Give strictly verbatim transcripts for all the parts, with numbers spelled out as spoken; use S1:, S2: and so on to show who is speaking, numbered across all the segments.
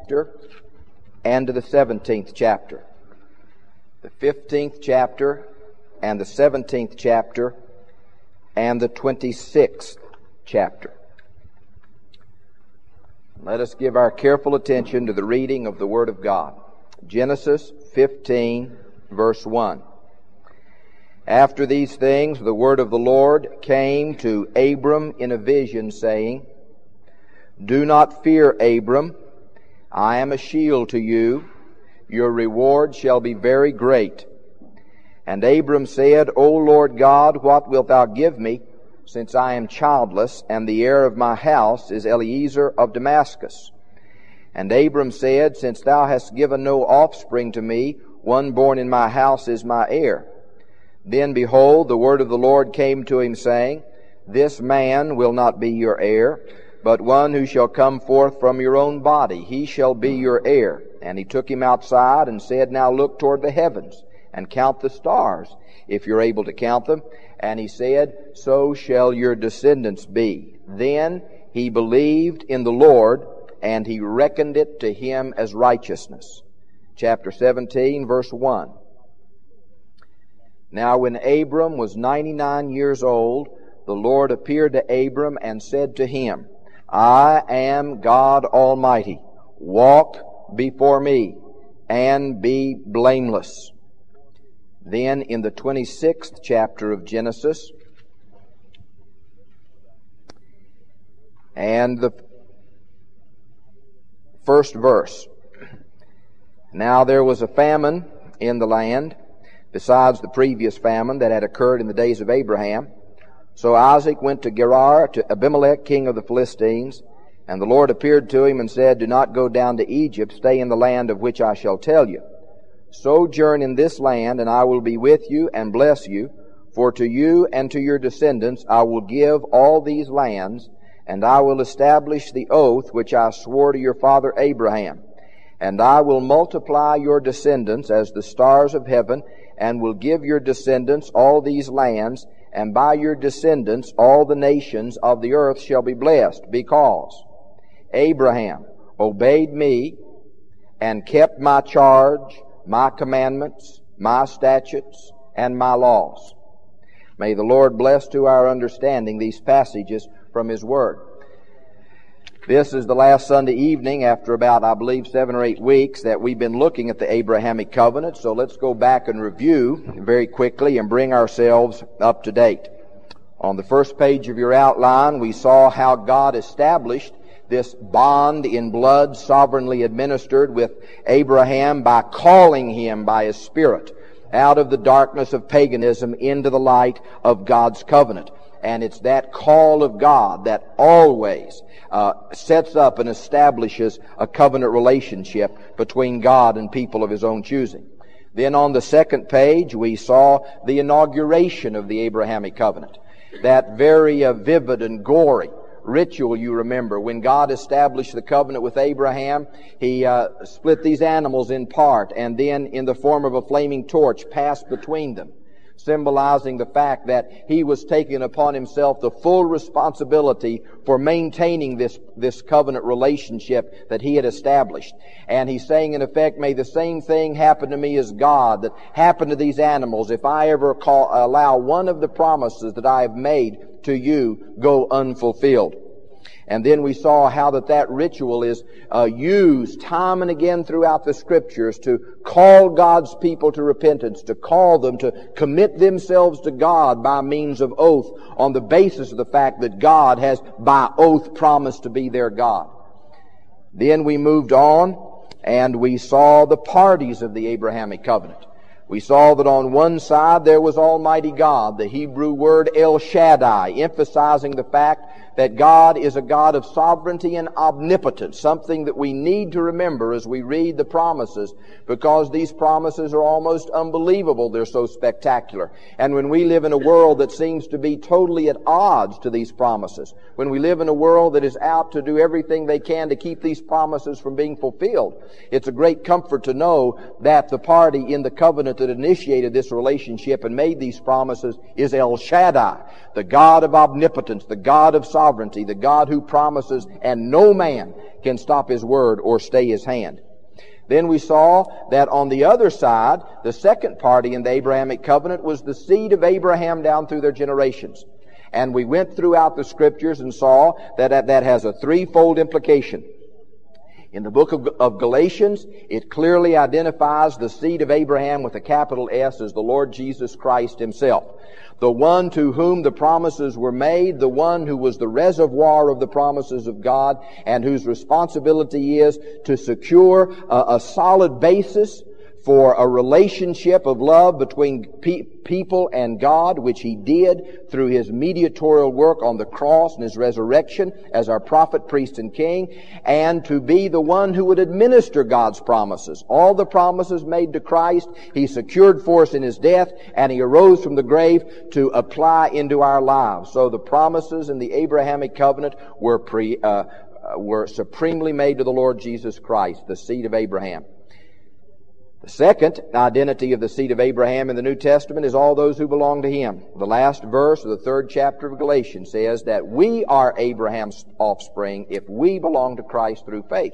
S1: chapter and to the seventeenth chapter. The fifteenth chapter and the seventeenth chapter and the twenty-sixth chapter. Let us give our careful attention to the reading of the Word of God. Genesis fifteen, verse one. After these things, the word of the Lord came to Abram in a vision, saying, Do not fear, Abram. I am a shield to you. Your reward shall be very great. And Abram said, O Lord God, what wilt thou give me, since I am childless, and the heir of my house is Eliezer of Damascus? And Abram said, Since thou hast given no offspring to me, one born in my house is my heir. Then, behold, the word of the Lord came to him, saying, This man will not be your heir, but one who shall come forth from your own body, he shall be your heir. And he took him outside and said, Now look toward the heavens, and count the stars, if you're able to count them. And he said, So shall your descendants be. Then he believed in the Lord, and he reckoned it to him as righteousness. Chapter seventeen, verse one. Now when Abram was ninety-nine years old, the Lord appeared to Abram and said to him, I am God Almighty. Walk before me and be blameless. Then in the twenty-sixth chapter of Genesis and the first verse. Now there was a famine in the land, besides the previous famine that had occurred in the days of Abraham. So Isaac went to Gerar, to Abimelech, king of the Philistines, and the Lord appeared to him and said, Do not go down to Egypt, stay in the land of which I shall tell you. Sojourn in this land, and I will be with you and bless you, for to you and to your descendants I will give all these lands, and I will establish the oath which I swore to your father Abraham. And I will multiply your descendants as the stars of heaven, and will give your descendants all these lands, and by your descendants all the nations of the earth shall be blessed, because Abraham obeyed me and kept my charge, my commandments, my statutes, and my laws. May the Lord bless to our understanding these passages from His Word. This is the last Sunday evening after about, I believe, seven or eight weeks that we've been looking at the Abrahamic covenant. So let's go back and review very quickly and bring ourselves up to date. On the first page of your outline, we saw how God established this bond in blood sovereignly administered with Abraham by calling him by His Spirit out of the darkness of paganism into the light of God's covenant. And it's that call of God that always uh, sets up and establishes a covenant relationship between God and people of His own choosing. Then on the second page, we saw the inauguration of the Abrahamic covenant. That very uh, vivid and gory ritual, you remember, when God established the covenant with Abraham, He uh, split these animals in part and then in the form of a flaming torch passed between them, symbolizing the fact that He was taking upon Himself the full responsibility for maintaining this, this covenant relationship that He had established. And He's saying, in effect, may the same thing happen to me as God that happened to these animals if I ever call, allow one of the promises that I have made to you go unfulfilled. And then we saw how that that ritual is uh, used time and again throughout the Scriptures to call God's people to repentance, to call them to commit themselves to God by means of oath on the basis of the fact that God has by oath promised to be their God. Then we moved on and we saw the parties of the Abrahamic covenant. We saw that on one side there was Almighty God, the Hebrew word El Shaddai, emphasizing the fact that God is a God of sovereignty and omnipotence, something that we need to remember as we read the promises, because these promises are almost unbelievable. They're so spectacular. And when we live in a world that seems to be totally at odds to these promises, when we live in a world that is out to do everything they can to keep these promises from being fulfilled, it's a great comfort to know that the party in the covenant covenant that initiated this relationship and made these promises is El Shaddai, the God of omnipotence, the God of sovereignty, the God who promises, and no man can stop His word or stay His hand. Then we saw that on the other side, the second party in the Abrahamic covenant was the seed of Abraham down through their generations. And we went throughout the Scriptures and saw that that has a threefold implication. In the book of, of Galatians, it clearly identifies the seed of Abraham with a capital S as the Lord Jesus Christ Himself. The one to whom the promises were made, the one who was the reservoir of the promises of God, and whose responsibility is to secure a, a solid basis for a relationship of love between pe- people and God, which He did through His mediatorial work on the cross and His resurrection as our prophet, priest, and king, and to be the one who would administer God's promises. All the promises made to Christ, He secured for us in His death, and He arose from the grave to apply into our lives. So the promises in the Abrahamic covenant were, pre, uh, were supremely made to the Lord Jesus Christ, the seed of Abraham. The second identity of the seed of Abraham in the New Testament is all those who belong to Him. The last verse of the third chapter of Galatians says that we are Abraham's offspring if we belong to Christ through faith.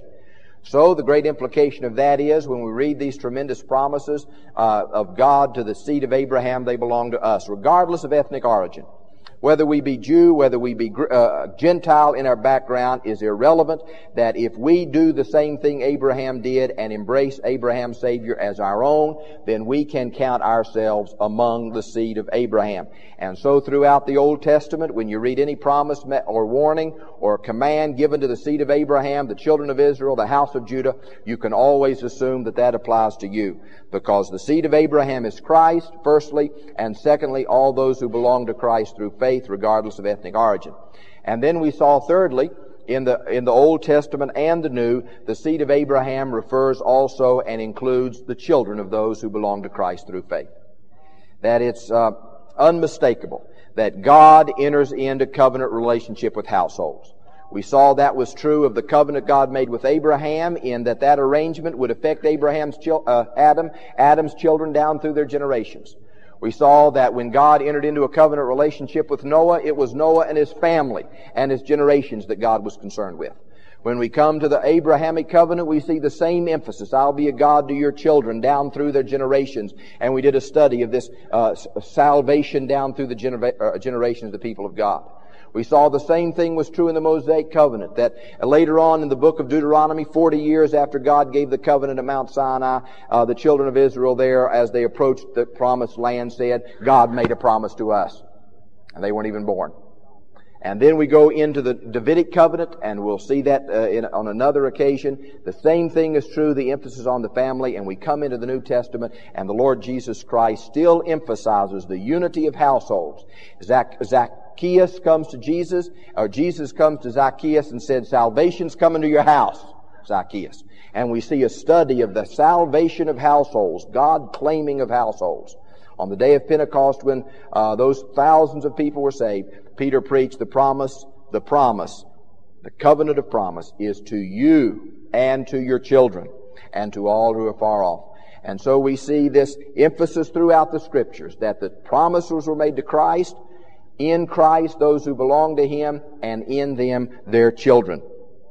S1: So the great implication of that is when we read these tremendous promises uh, of God to the seed of Abraham, they belong to us, regardless of ethnic origin. Whether we be Jew, whether we be uh, Gentile in our background is irrelevant, that if we do the same thing Abraham did and embrace Abraham's Savior as our own, then we can count ourselves among the seed of Abraham. And so throughout the Old Testament, when you read any promise or warning or command given to the seed of Abraham, the children of Israel, the house of Judah, you can always assume that that applies to you. Because the seed of Abraham is Christ, firstly, and secondly, all those who belong to Christ through faith, regardless of ethnic origin. And then we saw, thirdly, in the in the Old Testament and the New, the seed of Abraham refers also and includes the children of those who belong to Christ through faith. That it's uh, unmistakable that God enters into covenant relationship with households. We saw that was true of the covenant God made with Abraham, in that that arrangement would affect Abraham's chil- uh, Adam, Adam's children down through their generations. We saw that when God entered into a covenant relationship with Noah, it was Noah and his family and his generations that God was concerned with. When we come to the Abrahamic covenant, we see the same emphasis. I'll be a God to your children down through their generations. And we did a study of this uh, salvation down through the genera- uh, generations of the people of God. We saw the same thing was true in the Mosaic covenant, that later on in the book of Deuteronomy, forty years after God gave the covenant at Mount Sinai, uh, the children of Israel there, as they approached the promised land, said, God made a promise to us. And they weren't even born. And then we go into the Davidic covenant, and we'll see that uh, in, on another occasion. The same thing is true, the emphasis on the family, and we come into the New Testament, and the Lord Jesus Christ still emphasizes the unity of households. Zac- Zacchaeus comes to Jesus, or Jesus comes to Zacchaeus and said, salvation's coming to your house, Zacchaeus. And we see a study of the salvation of households, God claiming of households. On the day of Pentecost, when uh, those thousands of people were saved, Peter preached the promise, the promise, the covenant of promise is to you and to your children and to all who are far off. And so we see this emphasis throughout the Scriptures that the promises were made to Christ, in Christ those who belong to Him, and in them their children.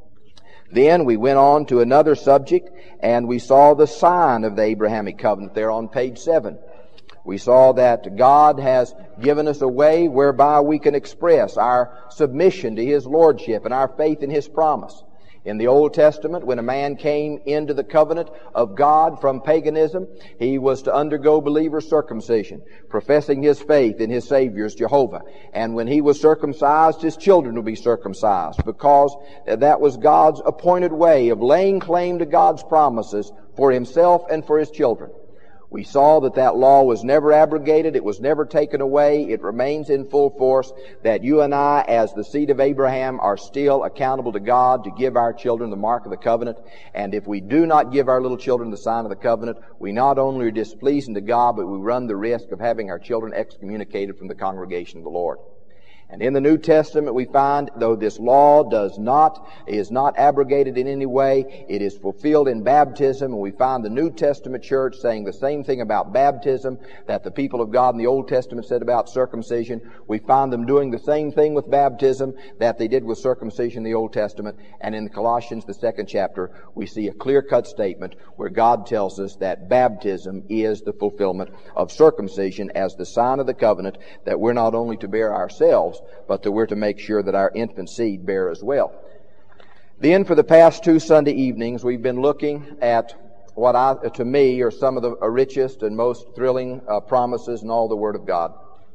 S1: Then we went on to another subject, and we saw the sign of the Abrahamic covenant there on page seven. We saw that God has given us a way whereby we can express our submission to His Lordship and our faith in His promise. In the Old Testament, when a man came into the covenant of God from paganism, he was to undergo believer circumcision, professing his faith in his Savior as Jehovah. And when he was circumcised, his children would be circumcised, because that was God's appointed way of laying claim to God's promises for Himself and for His children. We saw that that law was never abrogated. It was never taken away. It remains in full force, that you and I, as the seed of Abraham, are still accountable to God to give our children the mark of the covenant. And if we do not give our little children the sign of the covenant, we not only are displeasing to God, but we run the risk of having our children excommunicated from the congregation of the Lord. And in the New Testament we find, though this law does not, is not abrogated in any way, it is fulfilled in baptism, and we find the New Testament church saying the same thing about baptism that the people of God in the Old Testament said about circumcision. We find them doing the same thing with baptism that they did with circumcision in the Old Testament. And in Colossians, the second chapter, we see a clear-cut statement where God tells us that baptism is the fulfillment of circumcision as the sign of the covenant that we're not only to bear ourselves, but that we're to make sure that our infant seed bear as well. Then for the past two Sunday evenings, we've been looking at what I, to me are some of the richest and most thrilling uh, promises in all the Word of God.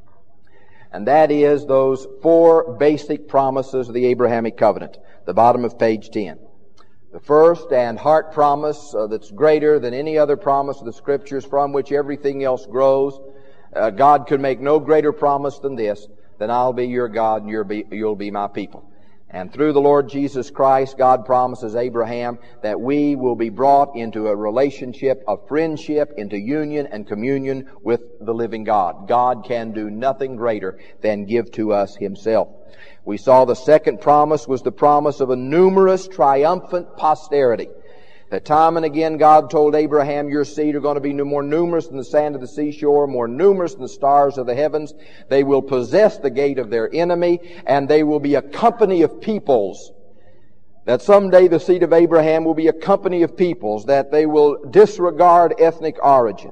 S1: And that is those four basic promises of the Abrahamic covenant, the bottom of page ten. The first and heart promise uh, that's greater than any other promise of the Scriptures, from which everything else grows. Uh, God could make no greater promise than this, then I'll be your God and you'll be, you'll be my people. And through the Lord Jesus Christ, God promises Abraham that we will be brought into a relationship of friendship, into union and communion with the living God. God can do nothing greater than give to us Himself. We saw the second promise was the promise of a numerous, triumphant posterity. That time and again God told Abraham, your seed are going to be more numerous than the sand of the seashore, more numerous than the stars of the heavens. They will possess the gate of their enemy, and they will be a company of peoples. That someday the seed of Abraham will be a company of peoples, that they will disregard ethnic origin.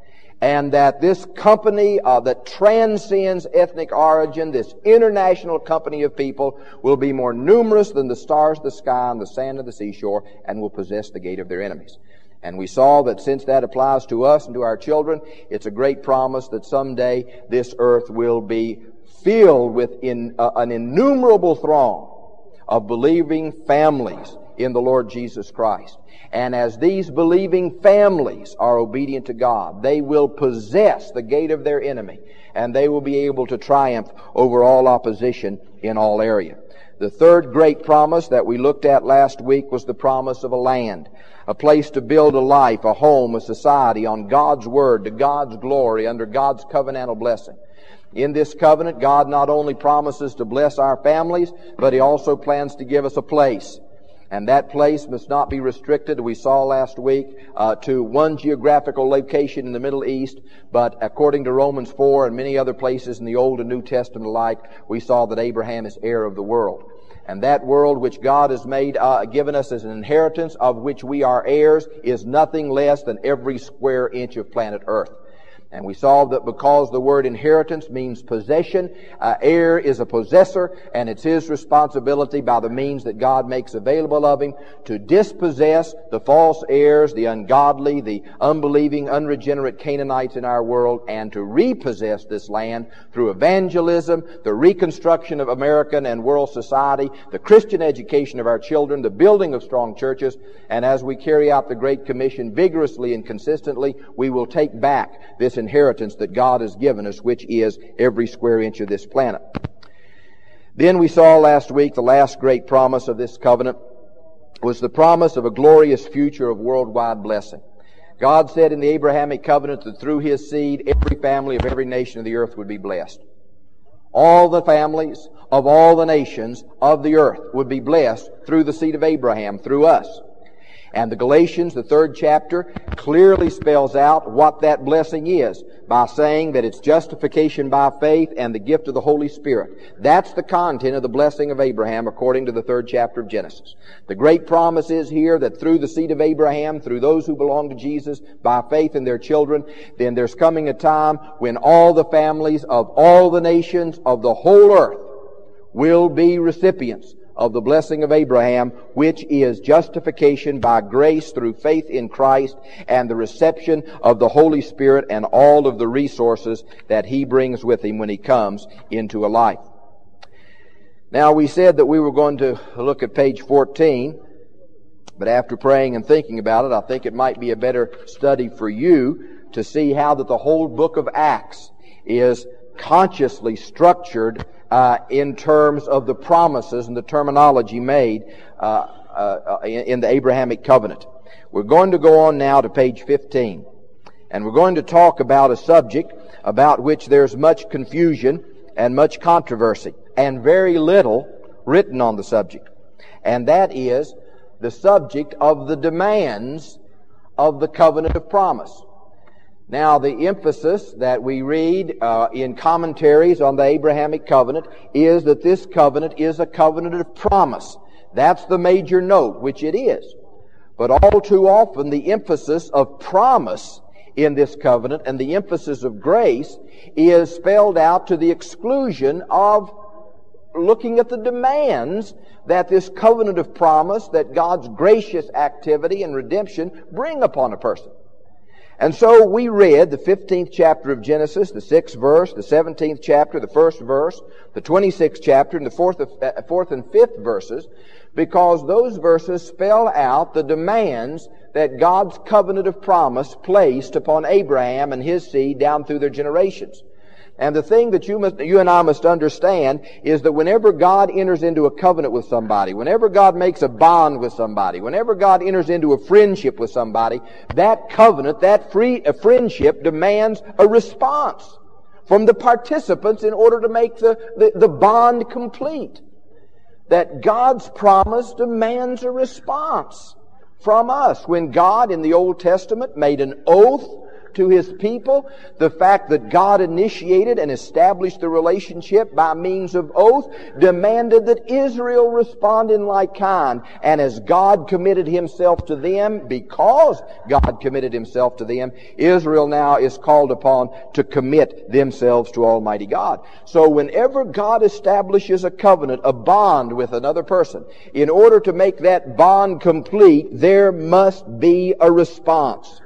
S1: And that this company uh, that transcends ethnic origin, this international company of people, will be more numerous than the stars of the sky and the sand of the seashore, and will possess the gate of their enemies. And we saw that since that applies to us and to our children, it's a great promise that someday this earth will be filled with in, uh, an innumerable throng of believing families in the Lord Jesus Christ. And as these believing families are obedient to God, they will possess the gate of their enemy, and they will be able to triumph over all opposition in all area. The third great promise that we looked at last week was the promise of a land, a place to build a life, a home, a society on God's Word, to God's glory, under God's covenantal blessing. In this covenant, God not only promises to bless our families, but He also plans to give us a place. And that place must not be restricted, we saw last week, uh, to one geographical location in the Middle East. But according to Romans four and many other places in the Old and New Testament alike, we saw that Abraham is heir of the world. And that world which God has made, uh, given us as an inheritance, of which we are heirs, is nothing less than every square inch of planet Earth. And we saw that because the word inheritance means possession, uh, heir is a possessor, and it's his responsibility by the means that God makes available of him to dispossess the false heirs, the ungodly, the unbelieving, unregenerate Canaanites in our world, and to repossess this land through evangelism, the reconstruction of American and world society, the Christian education of our children, the building of strong churches, and as we carry out the Great Commission vigorously and consistently, we will take back this inheritance that God has given us, which is every square inch of this planet. Then we saw last week the last great promise of this covenant was the promise of a glorious future of worldwide blessing. God said in the Abrahamic covenant that through His seed, every family of every nation of the earth would be blessed. All the families of all the nations of the earth would be blessed through the seed of Abraham, through us. And the Galatians, the third chapter, clearly spells out what that blessing is by saying that it's justification by faith and the gift of the Holy Spirit. That's the content of the blessing of Abraham according to the third chapter of Genesis. The great promise is here that through the seed of Abraham, through those who belong to Jesus, by faith in their children, then there's coming a time when all the families of all the nations of the whole earth will be recipients of the blessing of Abraham, which is justification by grace through faith in Christ and the reception of the Holy Spirit and all of the resources that He brings with Him when He comes into a life. Now, we said that we were going to look at page fourteen, but after praying and thinking about it, I think it might be a better study for you to see how that the whole book of Acts is consciously structured uh, in terms of the promises and the terminology made uh, uh, in, in the Abrahamic covenant. We're going to go on now to page fifteen, and we're going to talk about a subject about which there's much confusion and much controversy. and very little written on the subject. And that is the subject of the demands of the covenant of promise. Now, the emphasis that we read uh, in commentaries on the Abrahamic covenant is that this covenant is a covenant of promise. That's the major note, which it is. But all too often, the emphasis of promise in this covenant and the emphasis of grace is spelled out to the exclusion of looking at the demands that this covenant of promise, that God's gracious activity and redemption bring upon a person. And so we read the fifteenth chapter of Genesis, the sixth verse, the seventeenth chapter, the first verse, the twenty-sixth chapter, and the fourth, uh, fourth and fifth verses, because those verses spell out the demands that God's covenant of promise placed upon Abraham and his seed down through their generations. And the thing that you must, you and I must understand is that whenever God enters into a covenant with somebody, whenever God makes a bond with somebody, whenever God enters into a friendship with somebody, that covenant, that free, a friendship demands a response from the participants in order to make the, the, the bond complete. That God's promise demands a response from us. When God in the Old Testament made an oath to His people, the fact that God initiated and established the relationship by means of oath demanded that Israel respond in like kind. And as God committed Himself to them, because God committed Himself to them, Israel now is called upon to commit themselves to Almighty God. So whenever God establishes a covenant, a bond with another person, in order to make that bond complete, there must be a response.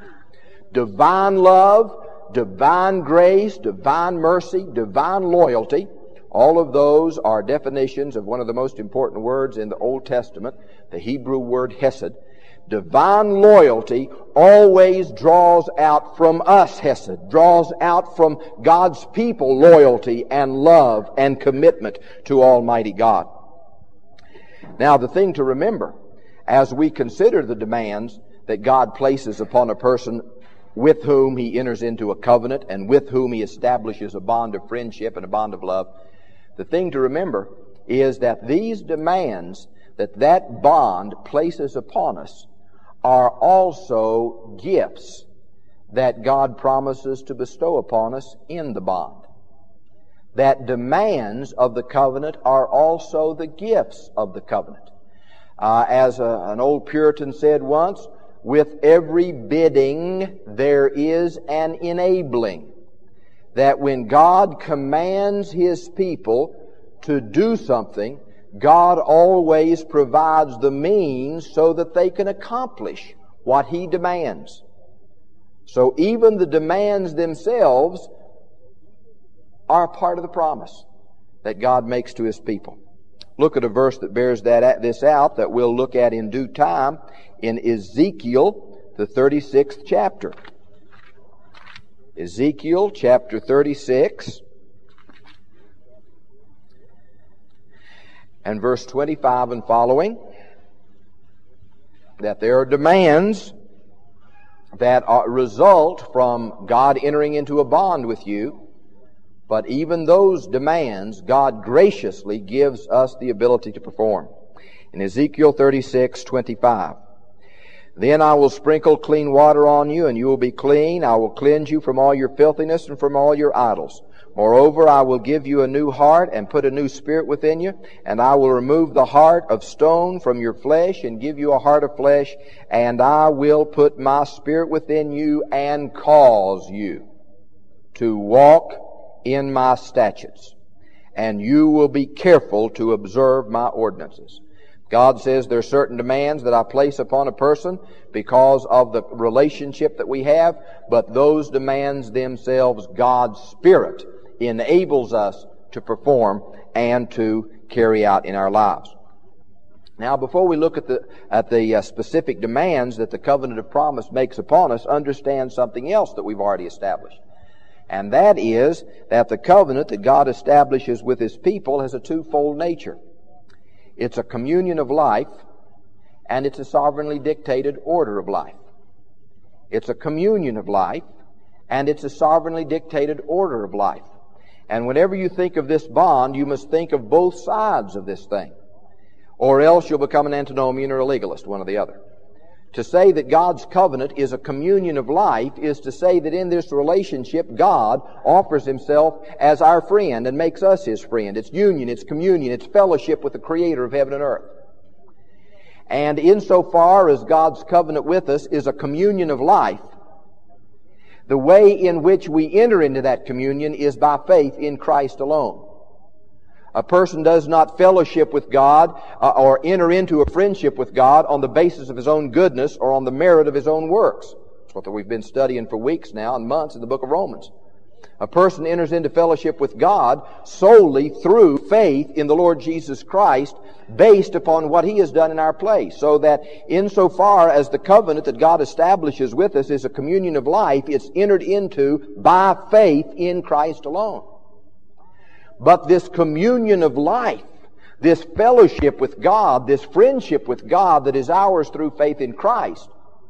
S1: Divine love, divine grace, divine mercy, divine loyalty, all of those are definitions of one of the most important words in the Old Testament, the Hebrew word hesed. Divine loyalty always draws out from us hesed, draws out from God's people loyalty and love and commitment to Almighty God. Now, the thing to remember as we consider the demands that God places upon a person with whom He enters into a covenant and with whom He establishes a bond of friendship and a bond of love, the thing to remember is that these demands that that bond places upon us are also gifts that God promises to bestow upon us in the bond. That demands of the covenant are also the gifts of the covenant. Uh, as a, an old Puritan said once, with every bidding there is an enabling. That when God commands His people to do something, God always provides the means so that they can accomplish what He demands. So even the demands themselves are part of the promise that God makes to His people. Look at a verse that bears that this out that we'll look at in due time in Ezekiel, the thirty-sixth chapter. Ezekiel chapter thirty-six and verse twenty-five and following, that there are demands that are, result from God entering into a bond with you. But even those demands, God graciously gives us the ability to perform. In Ezekiel thirty-six twenty-five, then I will sprinkle clean water on you, and you will be clean. I will cleanse you from all your filthiness and from all your idols. Moreover, I will give you a new heart and put a new spirit within you, and I will remove the heart of stone from your flesh and give you a heart of flesh, and I will put my spirit within you and cause you to walk in my statutes, and you will be careful to observe my ordinances. God says there are certain demands that I place upon a person because of the relationship that we have, but those demands themselves, God's Spirit enables us to perform and to carry out in our lives. Now, before we look at the at the uh, specific demands that the covenant of promise makes upon us, understand something else that we've already established. And that is that the covenant that God establishes with His people has a twofold nature. It's a communion of life, and it's a sovereignly dictated order of life. It's a communion of life, and it's a sovereignly dictated order of life. And whenever you think of this bond, you must think of both sides of this thing. Or else you'll become an antinomian or a legalist, one or the other. To say that God's covenant is a communion of life is to say that in this relationship, God offers Himself as our friend and makes us His friend. It's union, it's communion, it's fellowship with the Creator of heaven and earth. And insofar as God's covenant with us is a communion of life, the way in which we enter into that communion is by faith in Christ alone. A person does not fellowship with God uh, or enter into a friendship with God on the basis of his own goodness or on the merit of his own works. That's what we've been studying for weeks now and months in the book of Romans. A person enters into fellowship with God solely through faith in the Lord Jesus Christ, based upon what He has done in our place. So that insofar as the covenant that God establishes with us is a communion of life, it's entered into by faith in Christ alone. But this communion of life, this fellowship with God, this friendship with God that is ours through faith in Christ,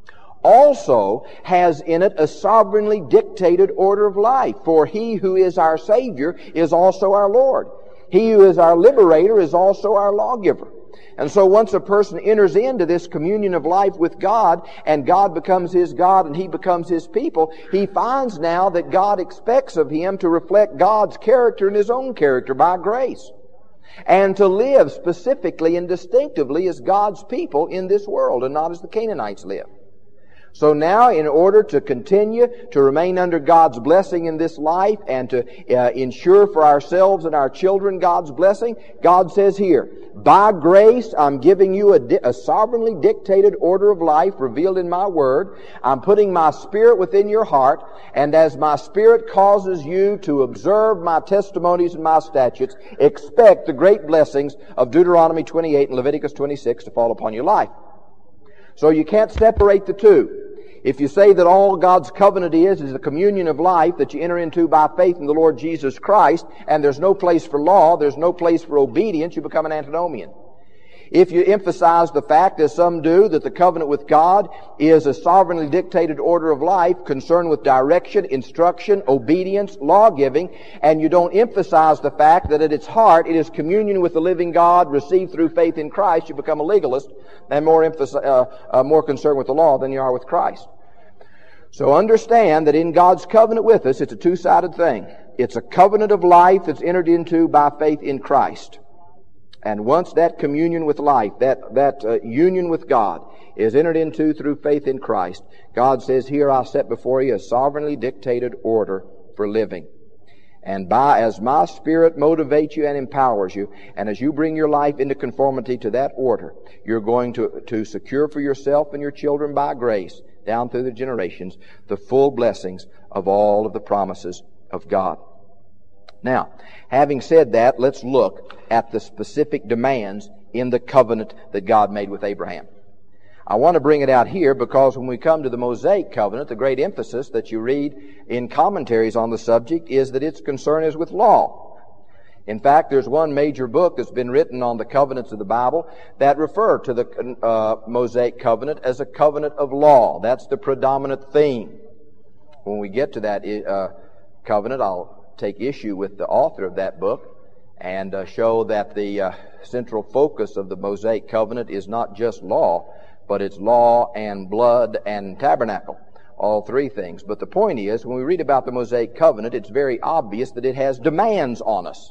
S1: also has in it a sovereignly dictated order of life. For He who is our Savior is also our Lord. He who is our liberator is also our lawgiver. And so once a person enters into this communion of life with God, and God becomes his God and he becomes his people, he finds now that God expects of him to reflect God's character and his own character by grace, and to live specifically and distinctively as God's people in this world and not as the Canaanites live. So now, in order to continue to remain under God's blessing in this life and to uh, ensure for ourselves and our children God's blessing, God says here, by grace I'm giving you a, di- a sovereignly dictated order of life revealed in my word. I'm putting my Spirit within your heart, and as my Spirit causes you to observe my testimonies and my statutes, expect the great blessings of Deuteronomy twenty-eight and Leviticus twenty-six to fall upon your life. So you can't separate the two. If you say that all God's covenant is, is a communion of life that you enter into by faith in the Lord Jesus Christ, and there's no place for law, there's no place for obedience, you become an antinomian. If you emphasize the fact, as some do, that the covenant with God is a sovereignly dictated order of life concerned with direction, instruction, obedience, law-giving, and you don't emphasize the fact that at its heart it is communion with the living God received through faith in Christ, you become a legalist and more, emphasis, uh, uh, more concerned with the law than you are with Christ. So understand that in God's covenant with us, it's a two-sided thing. It's a covenant of life that's entered into by faith in Christ. And once that communion with life, that, that uh, union with God is entered into through faith in Christ, God says, here I set before you a sovereignly dictated order for living. And by, as my Spirit motivates you and empowers you, and as you bring your life into conformity to that order, you're going to, to secure for yourself and your children by grace, down through the generations, the full blessings of all of the promises of God. Now, having said that, let's look at the specific demands in the covenant that God made with Abraham. I want to bring it out here because when we come to the Mosaic covenant, the great emphasis that you read in commentaries on the subject is that its concern is with law. In fact, there's one major book that's been written on the covenants of the Bible that refer to the uh, Mosaic covenant as a covenant of law. That's the predominant theme. When we get to that uh, covenant, I'll take issue with the author of that book and uh, show that the uh, central focus of the Mosaic covenant is not just law, but it's law and blood and tabernacle, all three things. But the point is, when we read about the Mosaic covenant, it's very obvious that it has demands on us.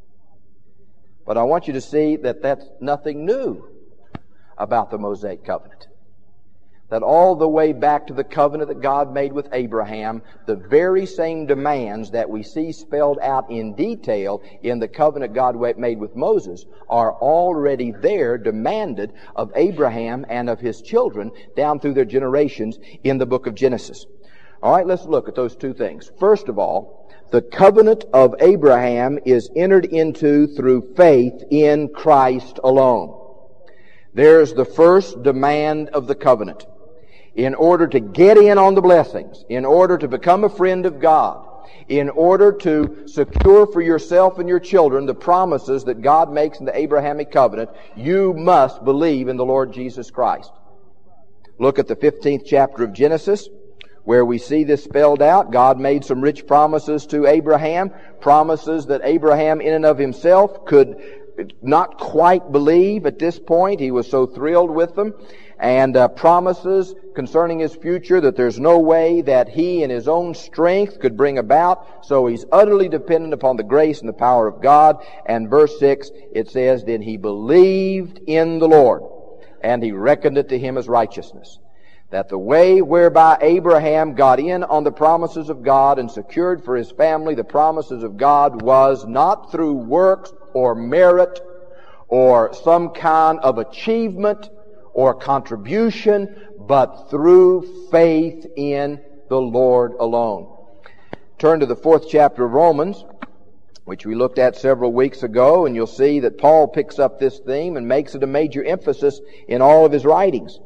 S1: But I want you to see that that's nothing new about the Mosaic covenant. That all the way back to the covenant that God made with Abraham, the very same demands that we see spelled out in detail in the covenant God made with Moses are already there, demanded of Abraham and of his children down through their generations in the book of Genesis. All right, let's look at those two things. First of all, the covenant of Abraham is entered into through faith in Christ alone. There's the first demand of the covenant. In order to get in on the blessings, in order to become a friend of God, in order to secure for yourself and your children the promises that God makes in the Abrahamic covenant, you must believe in the Lord Jesus Christ. Look at the fifteenth chapter of Genesis. where we see this spelled out. God made some rich promises to Abraham, promises that Abraham in and of himself could not quite believe at this point. He was so thrilled with them. And uh, promises concerning his future that there's no way that he in his own strength could bring about. So he's utterly dependent upon the grace and the power of God. And verse six, it says, then he believed in the Lord, and he reckoned it to him as righteousness. That the way whereby Abraham got in on the promises of God and secured for his family the promises of God was not through works or merit or some kind of achievement or contribution, but through faith in the Lord alone. Turn to the fourth chapter of Romans, which we looked at several weeks ago, and you'll see that Paul picks up this theme and makes it a major emphasis in all of his writings.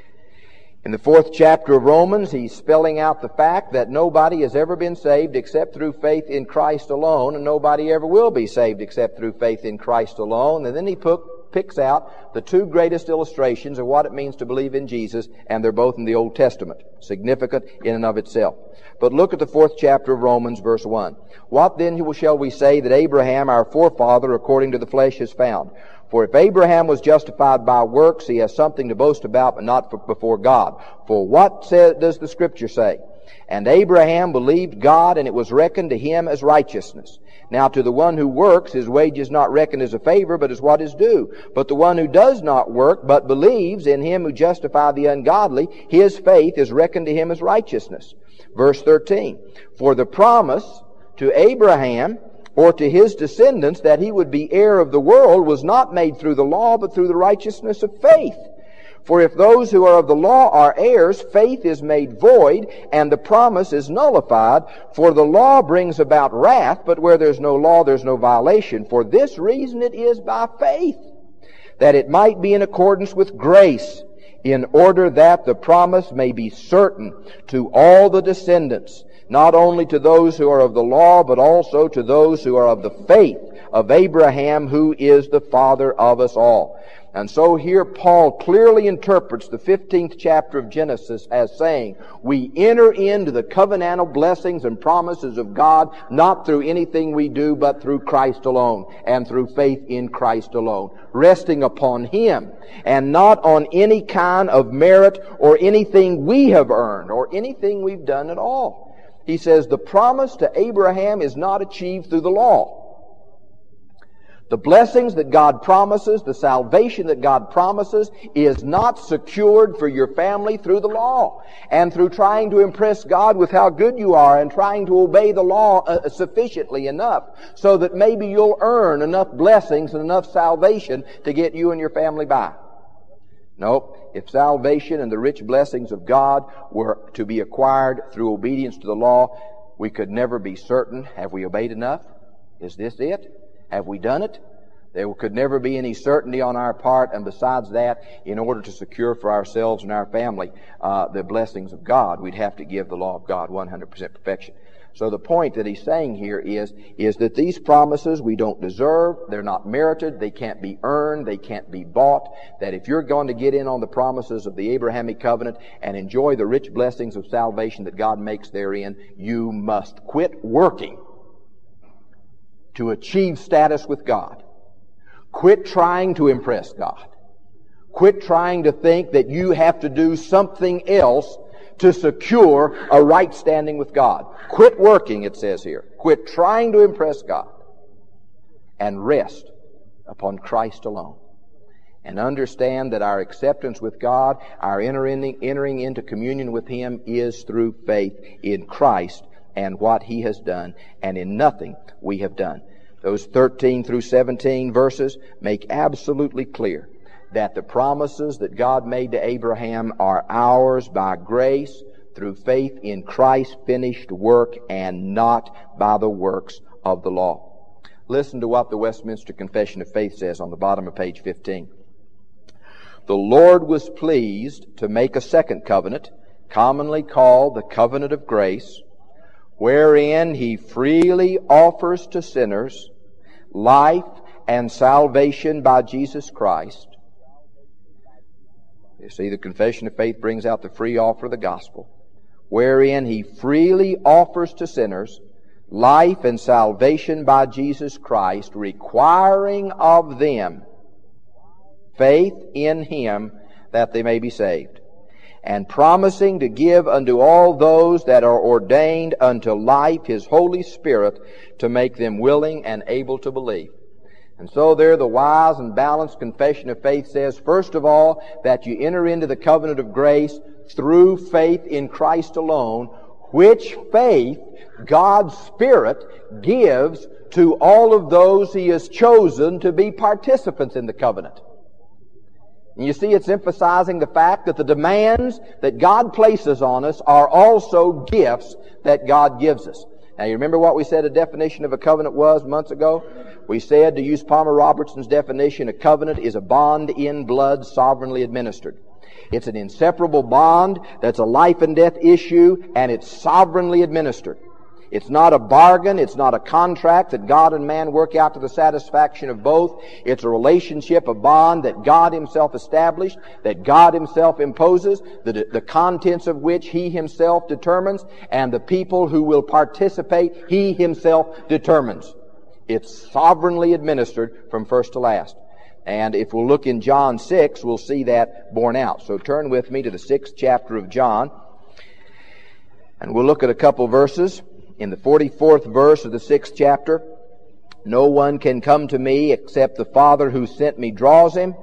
S1: In the fourth chapter of Romans, he's spelling out the fact that nobody has ever been saved except through faith in Christ alone, and nobody ever will be saved except through faith in Christ alone. And then he put picks out the two greatest illustrations of what it means to believe in Jesus, and they're both in the Old Testament, significant in and of itself. But look at the fourth chapter of Romans, verse one. What then shall we say that Abraham, our forefather, according to the flesh, has found? For if Abraham was justified by works, he has something to boast about, but not for, before God. For what say, does the Scripture say? And Abraham believed God, and it was reckoned to him as righteousness. Now to the one who works, his wage is not reckoned as a favor, but as what is due. But the one who does not work, but believes in him who justifies the ungodly, his faith is reckoned to him as righteousness. Verse thirteen. For the promise to Abraham, or to his descendants, that he would be heir of the world, was not made through the law, but through the righteousness of faith. For if those who are of the law are heirs, faith is made void, and the promise is nullified. For the law brings about wrath, but where there's no law, there's no violation. For this reason it is by faith, that it might be in accordance with grace, in order that the promise may be certain to all the descendants, not only to those who are of the law, but also to those who are of the faith of Abraham, who is the father of us all. And so here Paul clearly interprets the fifteenth chapter of Genesis as saying, we enter into the covenantal blessings and promises of God not through anything we do, but through Christ alone and through faith in Christ alone, resting upon Him and not on any kind of merit or anything we have earned or anything we've done at all. He says the promise to Abraham is not achieved through the law. The blessings that God promises, the salvation that God promises, is not secured for your family through the law and through trying to impress God with how good you are and trying to obey the law uh, sufficiently enough so that maybe you'll earn enough blessings and enough salvation to get you and your family by. No, if salvation and the rich blessings of God were to be acquired through obedience to the law, we could never be certain. Have we obeyed enough? Is this it? Have we done it? There could never be any certainty on our part, and besides that, in order to secure for ourselves and our family uh, the blessings of God, we'd have to give the law of God one hundred percent perfection. So the point that he's saying here is, is that these promises we don't deserve, they're not merited, they can't be earned, they can't be bought, that if you're going to get in on the promises of the Abrahamic covenant and enjoy the rich blessings of salvation that God makes therein, you must quit working to achieve status with God. Quit trying to impress God. Quit trying to think that you have to do something else to secure a right standing with God. Quit working, it says here. Quit trying to impress God. And rest upon Christ alone. And understand that our acceptance with God, our entering, entering into communion with Him is through faith in Christ and what He has done, and in nothing we have done. Those thirteen through seventeen verses make absolutely clear that the promises that God made to Abraham are ours by grace through faith in Christ's finished work and not by the works of the law. Listen to what the Westminster Confession of Faith says on the bottom of page fifteen. The Lord was pleased to make a second covenant, commonly called the covenant of grace, wherein He freely offers to sinners life and salvation by Jesus Christ. You see, the Confession of Faith brings out the free offer of the gospel, wherein He freely offers to sinners life and salvation by Jesus Christ, requiring of them faith in Him that they may be saved, and promising to give unto all those that are ordained unto life His Holy Spirit to make them willing and able to believe. And so there the wise and balanced confession of faith says, first of all, that you enter into the covenant of grace through faith in Christ alone, which faith God's Spirit gives to all of those He has chosen to be participants in the covenant. And you see, it's emphasizing the fact that the demands that God places on us are also gifts that God gives us. Now, you remember what we said a definition of a covenant was months ago? We said, to use Palmer Robertson's definition, a covenant is a bond in blood sovereignly administered. It's an inseparable bond that's a life and death issue, and it's sovereignly administered. It's not a bargain. It's not a contract that God and man work out to the satisfaction of both. It's a relationship, a bond that God Himself established, that God Himself imposes, the, the contents of which He Himself determines, and the people who will participate He Himself determines. It's sovereignly administered from first to last. And if we'll look in John six, we'll see that borne out. So turn with me to the sixth chapter of John, and we'll look at a couple verses. In the forty-fourth verse of the sixth chapter, no one can come to me except the Father who sent me draws him,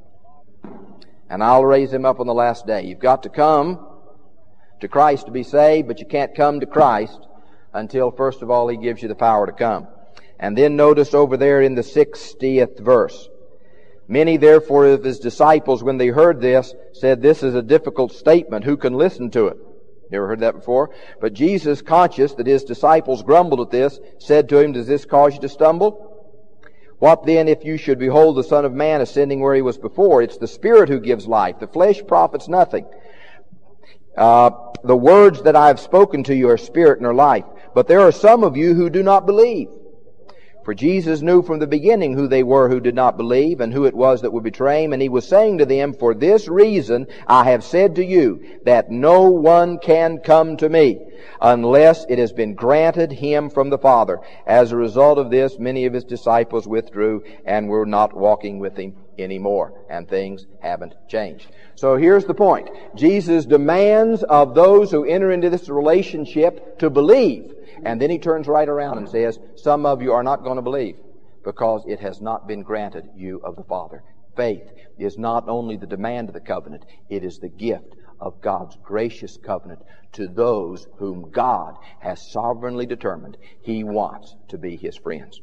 S1: and I'll raise him up on the last day. You've got to come to Christ to be saved, but you can't come to Christ until, first of all, He gives you the power to come. And then notice over there in the sixtieth verse, many therefore of His disciples, when they heard this, said, this is a difficult statement. Who can listen to it? You ever heard that before? But Jesus, conscious that His disciples grumbled at this, said to him, does this cause you to stumble? What then if you should behold the Son of Man ascending where He was before? It's the Spirit who gives life. The flesh profits nothing. Uh, the words that I have spoken to you are spirit and are life. But there are some of you who do not believe. For Jesus knew from the beginning who they were who did not believe, and who it was that would betray Him. And He was saying to them, for this reason I have said to you, that no one can come to me, unless it has been granted him from the Father. As a result of this, many of His disciples withdrew and were not walking with Him anymore. And things haven't changed. So here's the point. Jesus demands of those who enter into this relationship to believe. And then He turns right around and says, some of you are not going to believe because it has not been granted you of the Father. Faith is not only the demand of the covenant, it is the gift of God's gracious covenant to those whom God has sovereignly determined He wants to be His friends.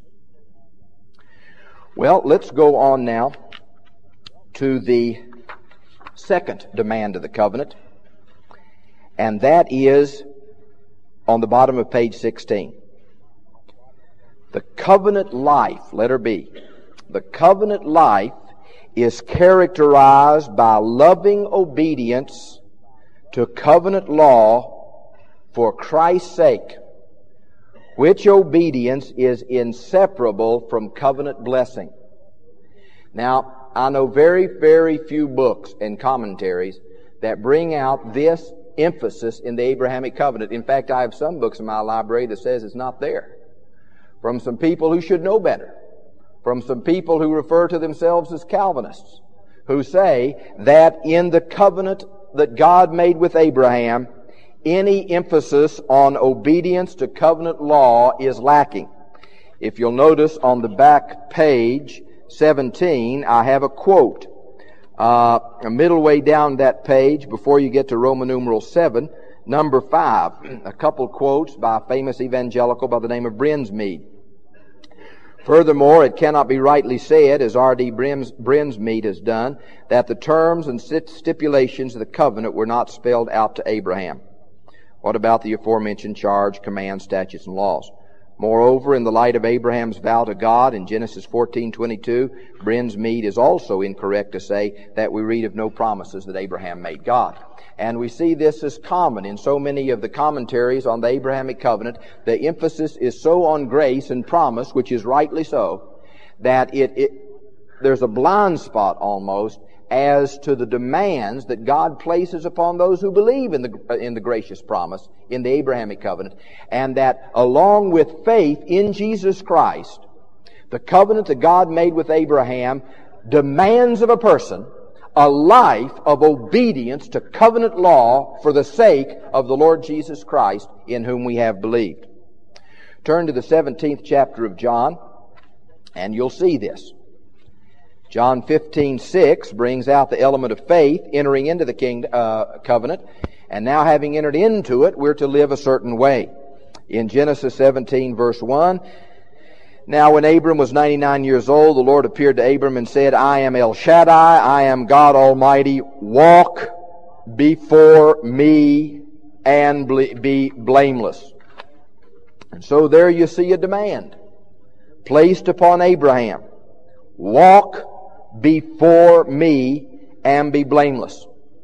S1: Well, let's go on now to the second demand of the covenant, and that is on the bottom of page sixteen. The covenant life, letter B. The covenant life is characterized by loving obedience to covenant law for Christ's sake, which obedience is inseparable from covenant blessing. Now, I know very, very few books and commentaries that bring out this emphasis in the Abrahamic covenant. In fact, I have some books in my library that says it's not there. From some people who should know better. From some people who refer to themselves as Calvinists, who say that in the covenant that God made with Abraham, any emphasis on obedience to covenant law is lacking. If you'll notice on the back page seventeen, I have a quote. Uh, a middle way down that page, before you get to Roman numeral seven, number five, a couple quotes by a famous evangelical by the name of Brinsmead. Furthermore, it cannot be rightly said, as R D Brinsmead has done, that the terms and stipulations of the covenant were not spelled out to Abraham. What about the aforementioned charge, commands, statutes, and laws? Moreover, in the light of Abraham's vow to God in Genesis fourteen twenty-two, Brinsmead is also incorrect to say that we read of no promises that Abraham made God. And we see this as common in so many of the commentaries on the Abrahamic covenant. The emphasis is so on grace and promise, which is rightly so, that it, it there's a blind spot almost as to the demands that God places upon those who believe in the, in the gracious promise in the Abrahamic covenant, and that along with faith in Jesus Christ, the covenant that God made with Abraham demands of a person a life of obedience to covenant law for the sake of the Lord Jesus Christ, in whom we have believed. Turn to the seventeenth chapter of John, and you'll see this. John fifteen six brings out the element of faith, entering into the king, uh, covenant, and now having entered into it, we're to live a certain way. In Genesis seventeen verse one, now when Abram was ninety-nine years old, the Lord appeared to Abram and said, I am El Shaddai, I am God Almighty, walk before me and be blameless. And so there you see a demand placed upon Abraham. Walk before me and be blameless.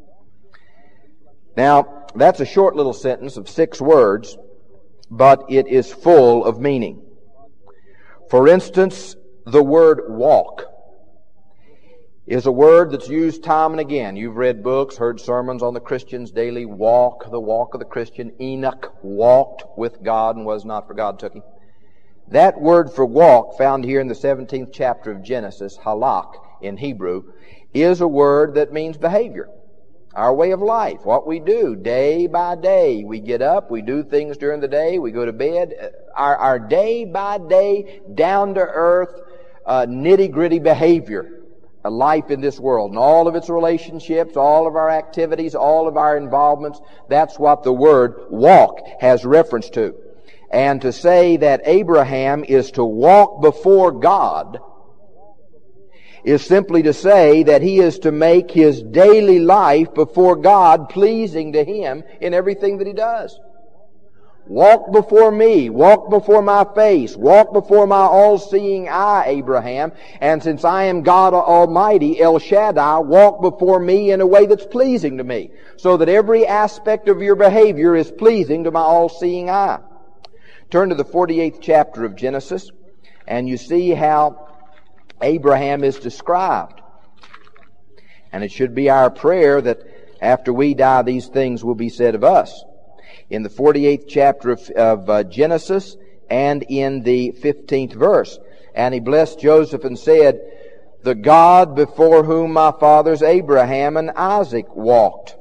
S1: Now, that's a short little sentence of six words, but it is full of meaning. For instance, the word walk is a word that's used time and again. You've read books, heard sermons on the Christian's daily walk, the walk of the Christian. Enoch walked with God and was not, for God took him. That word for walk, found here in the seventeenth chapter of Genesis, halak in Hebrew, is a word that means behavior. Our way of life, what we do day by day. We get up, we do things during the day, we go to bed. Our, our day by day, down to earth, uh, nitty gritty behavior, a life in this world, and all of its relationships, all of our activities, all of our involvements. That's what the word walk has reference to. And to say that Abraham is to walk before God is simply to say that he is to make his daily life before God pleasing to him in everything that he does. Walk before me, walk before my face, walk before my all-seeing eye, Abraham, and since I am God Almighty, El Shaddai, walk before me in a way that's pleasing to me, so that every aspect of your behavior is pleasing to my all-seeing eye. Turn to the forty-eighth chapter of Genesis, and you see how Abraham is described. And it should be our prayer that after we die, these things will be said of us. In the forty-eighth chapter of, of uh, Genesis and in the fifteenth verse. And he blessed Joseph and said, the God before whom my fathers Abraham and Isaac walked.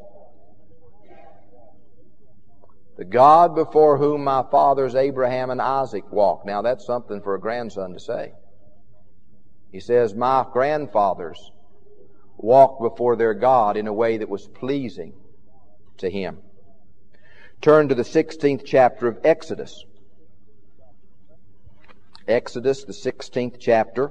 S1: The God before whom my fathers Abraham and Isaac walked. Now that's something for a grandson to say. He says, my grandfathers walked before their God in a way that was pleasing to him. Turn to the sixteenth chapter of Exodus. Exodus, the sixteenth chapter.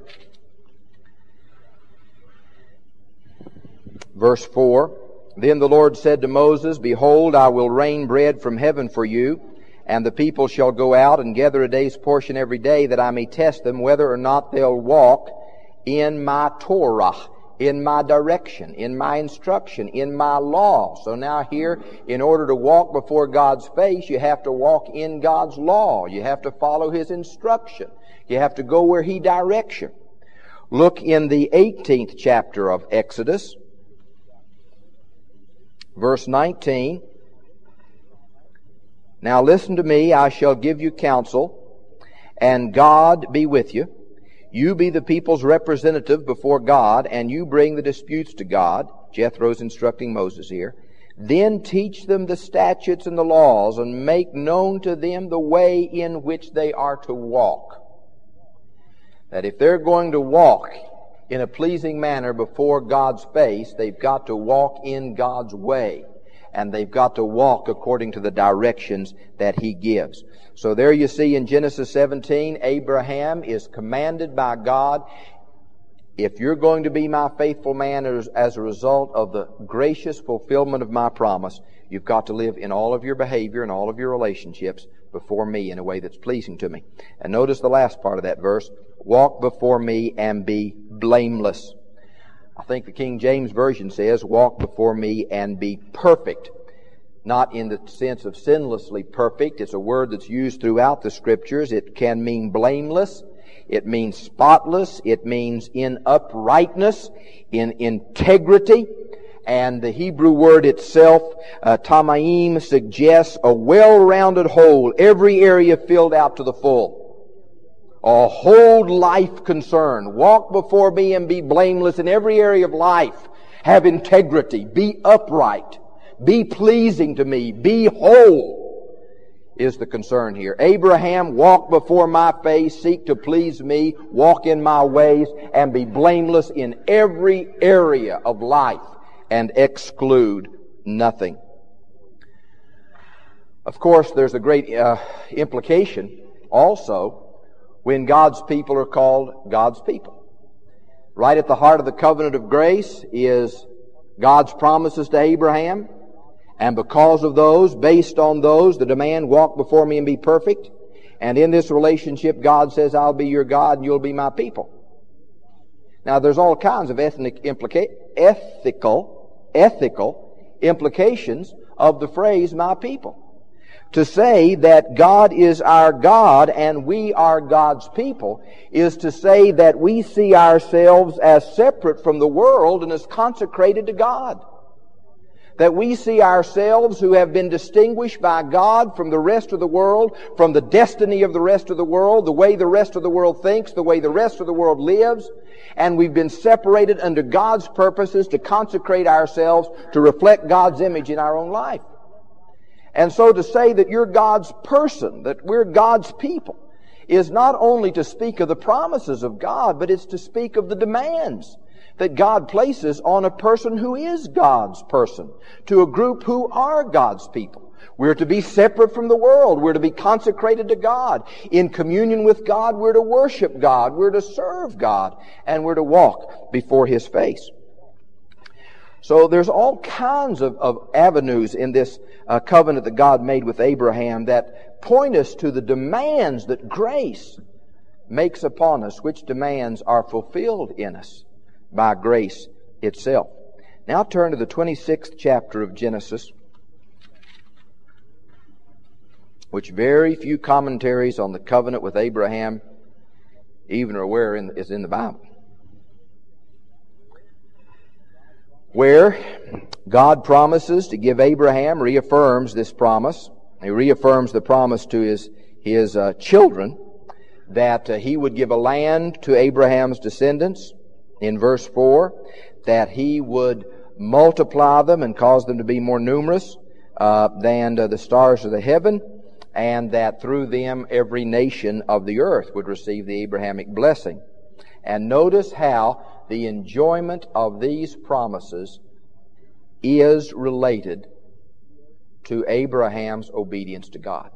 S1: Verse four. Then the Lord said to Moses, behold, I will rain bread from heaven for you, and the people shall go out and gather a day's portion every day, that I may test them whether or not they'll walk in my Torah, in my direction, in my instruction, in my law. So now here, in order to walk before God's face, you have to walk in God's law. You have to follow His instruction. You have to go where He directs you. Look in the eighteenth chapter of Exodus, verse nineteen. Now listen to me, I shall give you counsel, and God be with you. You be the people's representative before God, and you bring the disputes to God. Jethro's instructing Moses here. Then teach them the statutes and the laws, and make known to them the way in which they are to walk. That if they're going to walk in a pleasing manner before God's face, they've got to walk in God's way. And they've got to walk according to the directions that He gives. So there you see in Genesis seventeen, Abraham is commanded by God, if you're going to be my faithful man as, as a result of the gracious fulfillment of my promise, you've got to live in all of your behavior and all of your relationships before me in a way that's pleasing to me. And notice the last part of that verse, walk before me and be blameless. I think the King James Version says, walk before me and be perfect. Not in the sense of sinlessly perfect. It's a word that's used throughout the Scriptures. It can mean blameless. It means spotless. It means in uprightness, in integrity. And the Hebrew word itself, uh, tamaim, suggests a well-rounded whole, every area filled out to the full. A whole life concern. Walk before me and be blameless in every area of life. Have integrity. Be upright. Be pleasing to me. Be whole is the concern here. Abraham, walk before my face, seek to please me, walk in my ways, and be blameless in every area of life, and exclude nothing. Of course, there's a great uh, implication also when God's people are called God's people. Right at the heart of the covenant of grace is God's promises to Abraham. And because of those, based on those, the demand, walk before me and be perfect. And in this relationship, God says, I'll be your God and you'll be my people. Now, there's all kinds of ethnic implica- ethical, ethical implications of the phrase, my people. To say that God is our God and we are God's people is to say that we see ourselves as separate from the world and as consecrated to God. That we see ourselves who have been distinguished by God from the rest of the world, from the destiny of the rest of the world, the way the rest of the world thinks, the way the rest of the world lives, and we've been separated under God's purposes to consecrate ourselves to reflect God's image in our own life. And so to say that you're God's person, that we're God's people, is not only to speak of the promises of God, but it's to speak of the demands that God places on a person who is God's person, to a group who are God's people. We're to be separate from the world. We're to be consecrated to God. In communion with God, we're to worship God. We're to serve God. And we're to walk before His face. So there's all kinds of, of avenues in this uh, covenant that God made with Abraham that point us to the demands that grace makes upon us, which demands are fulfilled in us by grace itself. Now turn to the twenty-sixth chapter of Genesis, which very few commentaries on the covenant with Abraham even are aware in, is in the Bible. Where God promises to give Abraham, reaffirms this promise. He reaffirms the promise to his, his uh, children that uh, he would give a land to Abraham's descendants. In verse four, that he would multiply them and cause them to be more numerous uh, than uh, the stars of the heaven, and that through them every nation of the earth would receive the Abrahamic blessing. And notice how the enjoyment of these promises is related to Abraham's obedience to God.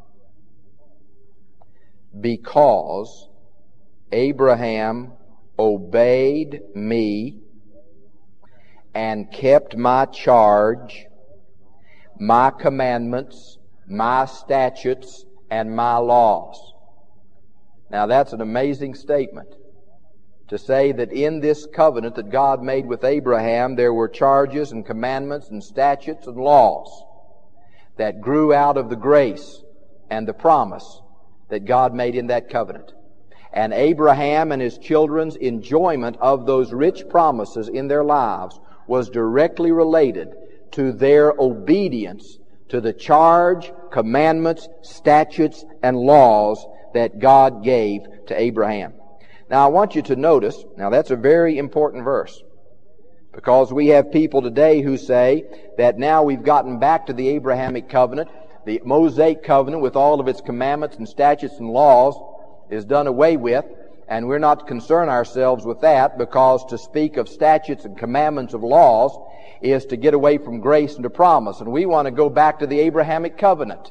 S1: Because Abraham obeyed me and kept my charge, my commandments, my statutes, and my laws. Now that's an amazing statement. To say that in this covenant that God made with Abraham, there were charges and commandments and statutes and laws that grew out of the grace and the promise that God made in that covenant. And Abraham and his children's enjoyment of those rich promises in their lives was directly related to their obedience to the charge, commandments, statutes, and laws that God gave to Abraham. Now I want you to notice, now that's a very important verse, because we have people today who say that now we've gotten back to the Abrahamic covenant, the Mosaic covenant with all of its commandments and statutes and laws is done away with, and we're not to concern ourselves with that, because to speak of statutes and commandments of laws is to get away from grace and to promise, and we want to go back to the Abrahamic covenant.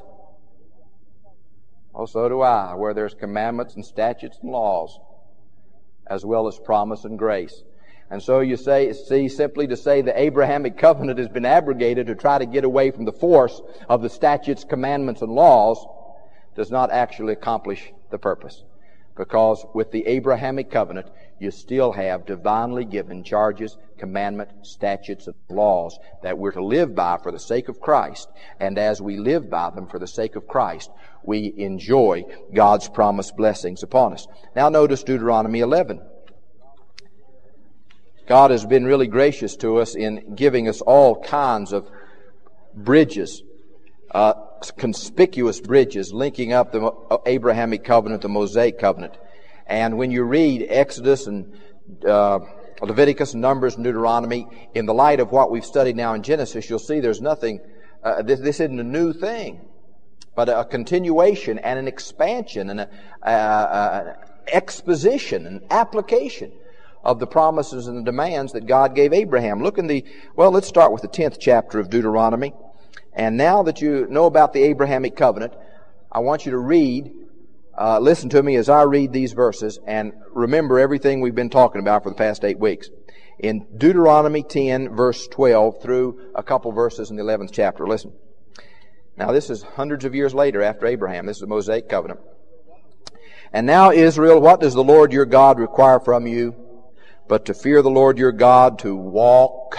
S1: Oh, so do I, where there's commandments and statutes and laws, as well as promise and grace. And so you say, see, simply to say the Abrahamic covenant has been abrogated to try to get away from the force of the statutes, commandments, and laws does not actually accomplish the purpose. Because with the Abrahamic covenant, you still have divinely given charges, commandment, statutes, and laws that we're to live by for the sake of Christ. And as we live by them for the sake of Christ, we enjoy God's promised blessings upon us. Now notice Deuteronomy eleven. God has been really gracious to us in giving us all kinds of bridges, uh, conspicuous bridges linking up the Abrahamic covenant, the Mosaic covenant. And when you read Exodus and uh, Leviticus and Numbers and Deuteronomy, in the light of what we've studied now in Genesis, you'll see there's nothing, uh, this, this isn't a new thing, but a continuation and an expansion and an uh, uh, exposition and application of the promises and the demands that God gave Abraham. Look in the, well, let's start with the tenth chapter of Deuteronomy. And now that you know about the Abrahamic covenant, I want you to read, uh, listen to me as I read these verses and remember everything we've been talking about for the past eight weeks. In Deuteronomy ten, verse twelve, through a couple verses in the eleventh chapter. Listen. Now this is hundreds of years later after Abraham. This is the Mosaic covenant. And now, Israel, what does the Lord your God require from you, but to fear the Lord your God, to walk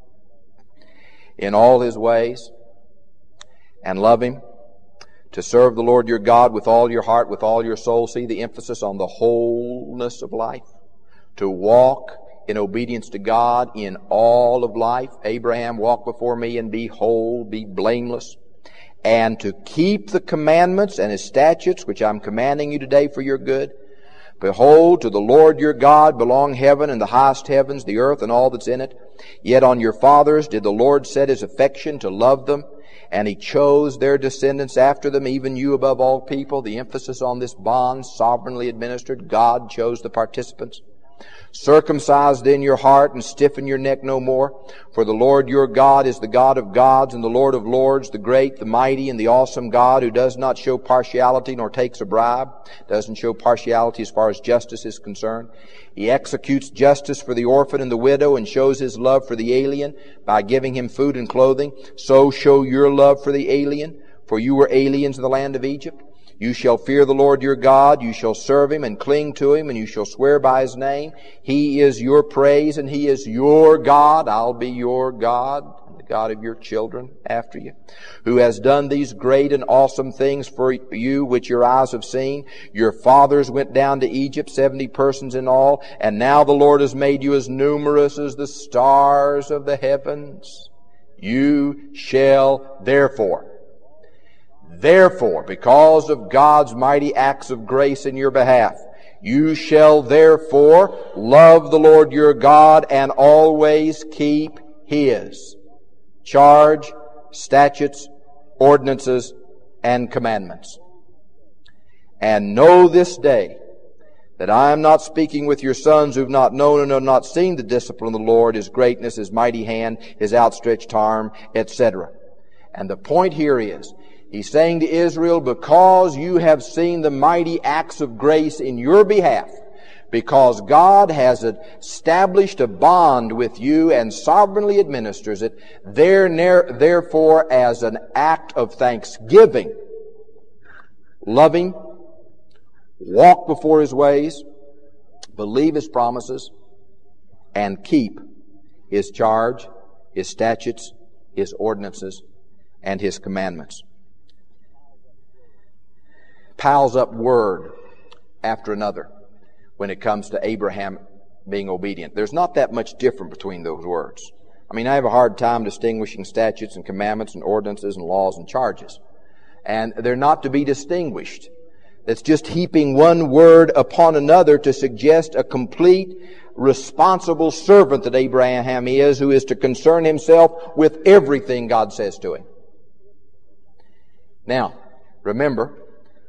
S1: in all His ways, and love Him, to serve the Lord your God with all your heart, with all your soul. See the emphasis on the wholeness of life. To walk in obedience to God in all of life. Abraham, walk before me and be whole, be blameless. And to keep the commandments and His statutes, which I'm commanding you today for your good. Behold, to the Lord your God belong heaven and the highest heavens, the earth and all that's in it. Yet on your fathers did the Lord set His affection to love them, and He chose their descendants after them, even you above all people. The emphasis on this bond, sovereignly administered. God chose the participants. Circumcise then your heart and stiffen your neck no more. For the Lord your God is the God of gods and the Lord of lords, the great, the mighty, and the awesome God, who does not show partiality nor takes a bribe, doesn't show partiality as far as justice is concerned. He executes justice for the orphan and the widow and shows His love for the alien by giving him food and clothing. So show your love for the alien, for you were aliens in the land of Egypt. You shall fear the Lord your God, you shall serve Him and cling to Him, and you shall swear by His name. He is your praise, and He is your God. I'll be your God, the God of your children after you, who has done these great and awesome things for you, which your eyes have seen. Your fathers went down to Egypt, seventy persons in all, and now the Lord has made you as numerous as the stars of the heavens. You shall therefore Therefore, because of God's mighty acts of grace in your behalf, you shall therefore love the Lord your God and always keep His charge, statutes, ordinances, and commandments. And know this day that I am not speaking with your sons who have not known and have not seen the discipline of the Lord, His greatness, His mighty hand, His outstretched arm, et cetera. And the point here is, He's saying to Israel, because you have seen the mighty acts of grace in your behalf, because God has established a bond with you and sovereignly administers it, therefore as an act of thanksgiving, love Him, walk before His ways, believe His promises, and keep His charge, His statutes, His ordinances, and His commandments. Piles up word after another when it comes to Abraham being obedient. There's not that much different between those words. I mean, I have a hard time distinguishing statutes and commandments and ordinances and laws and charges. And they're not to be distinguished. It's just heaping one word upon another to suggest a complete, responsible servant that Abraham is, who is to concern himself with everything God says to him. Now, remember,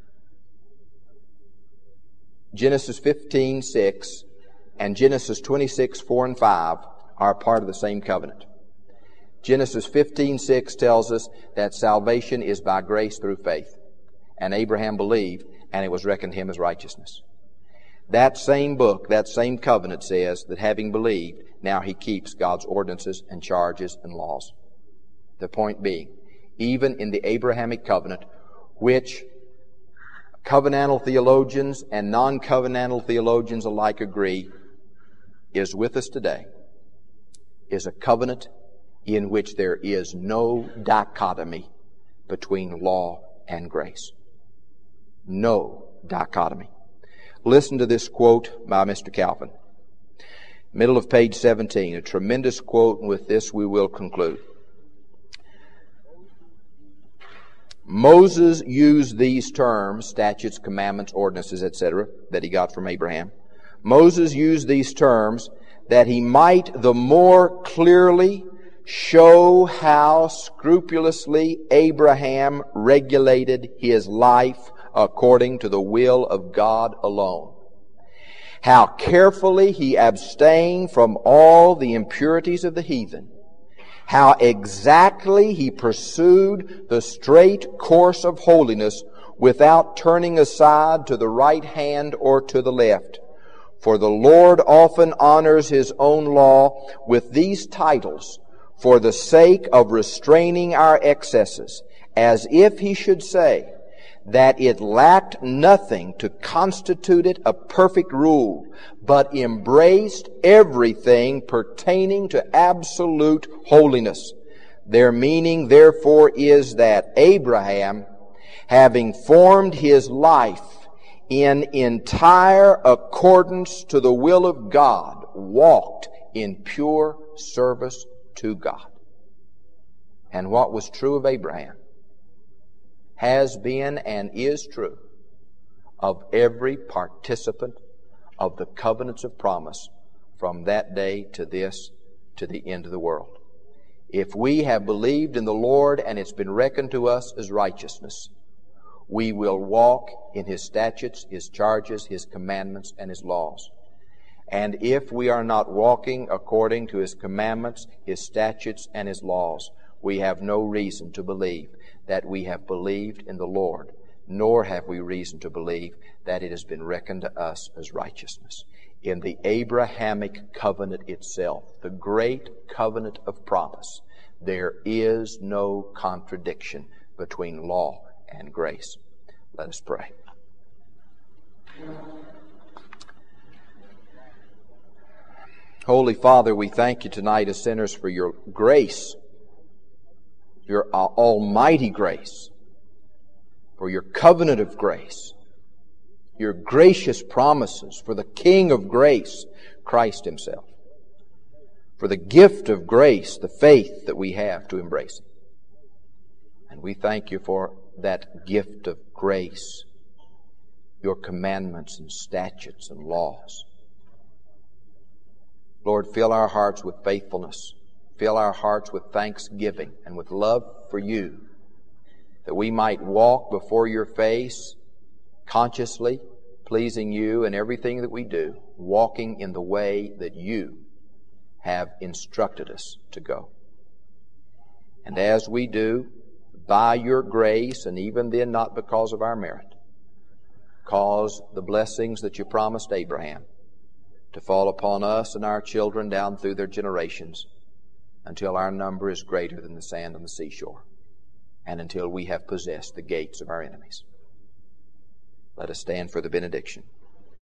S1: Genesis fifteen six and Genesis twenty-six four and five are part of the same covenant. Genesis fifteen six tells us that salvation is by grace through faith. And Abraham believed, and it was reckoned to him as righteousness. That same book, that same covenant says that having believed, now he keeps God's ordinances and charges and laws. The point being, even in the Abrahamic covenant, which covenantal theologians and non-covenantal theologians alike agree is with us today is a covenant in which there is no dichotomy between law and grace. No dichotomy. Listen to this quote by Mister Calvin. Middle of page seventeen, a tremendous quote, and with this we will conclude. Moses used these terms, statutes, commandments, ordinances, et cetera, that he got from Abraham. Moses used these terms that he might the more clearly show how scrupulously Abraham regulated his life according to the will of God alone. How carefully he abstained from all the impurities of the heathen. How exactly he pursued the straight course of holiness without turning aside to the right hand or to the left. For the Lord often honors His own law with these titles for the sake of restraining our excesses, as if He should say that it lacked nothing to constitute it a perfect rule, but embraced everything pertaining to absolute holiness. Their meaning, therefore, is that Abraham, having formed his life in entire accordance to the will of God, walked in pure service to God. And what was true of Abraham has been and is true of every participant of the covenants of promise from that day to this, to the end of the world. If we have believed in the Lord and it's been reckoned to us as righteousness, we will walk in His statutes, His charges, His commandments, and His laws. And if we are not walking according to His commandments, His statutes, and His laws, we have no reason to believe that we have believed in the Lord, nor have we reason to believe that it has been reckoned to us as righteousness. In the Abrahamic covenant itself, the great covenant of promise, there is no contradiction between law and grace. Let us pray. Holy Father, we thank You tonight as sinners for Your grace, Your almighty grace, for Your covenant of grace, Your gracious promises, for the King of grace, Christ Himself, for the gift of grace, the faith that we have to embrace it. And we thank You for that gift of grace, Your commandments and statutes and laws. Lord, fill our hearts with faithfulness. Fill our hearts with thanksgiving and with love for You, that we might walk before Your face consciously, pleasing You in everything that we do, walking in the way that You have instructed us to go. And as we do, by Your grace, and even then not because of our merit, cause the blessings that You promised Abraham to fall upon us and our children down through their generations, until our number is greater than the sand on the seashore, and until we have possessed the gates of our enemies. Let us stand for the benediction.